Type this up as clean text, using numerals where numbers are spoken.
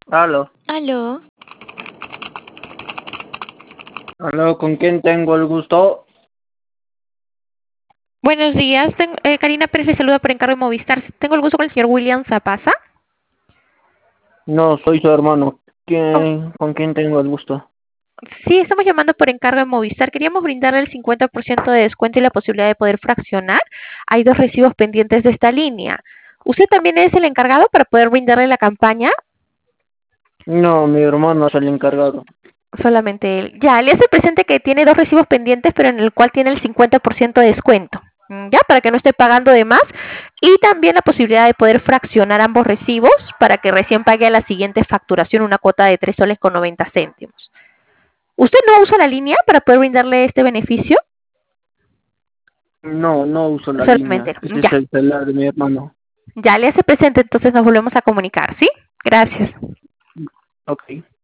Aló, Aló, aló, ¿con quién tengo el gusto? buenos días. Karina Pérez le saluda por encargo de Movistar. Tengo el gusto con el señor William Zapasa. No, soy su hermano. Oh, ¿Con quién tengo el gusto? sí, estamos llamando por encargo de Movistar. Queríamos brindarle el 50% de descuento y la posibilidad de poder fraccionar. Hay dos recibos pendientes de esta línea. ¿Usted también es el encargado para poder brindarle la campaña? No, mi hermano es el encargado. Solamente él. Ya, le hace presente que tiene dos recibos pendientes, pero en el cual tiene el 50% de descuento. Ya, para que no esté pagando de más. Y también la posibilidad de poder fraccionar ambos recibos para que recién pague a la siguiente facturación una cuota de 3 soles con 90 céntimos. ¿Usted no usa la línea para poder brindarle este beneficio? No, no uso la Solamente línea. él. Ese es Ya, el celular de mi hermano. ya le hace presente, entonces nos volvemos a comunicar, ¿sí? Gracias. Ok.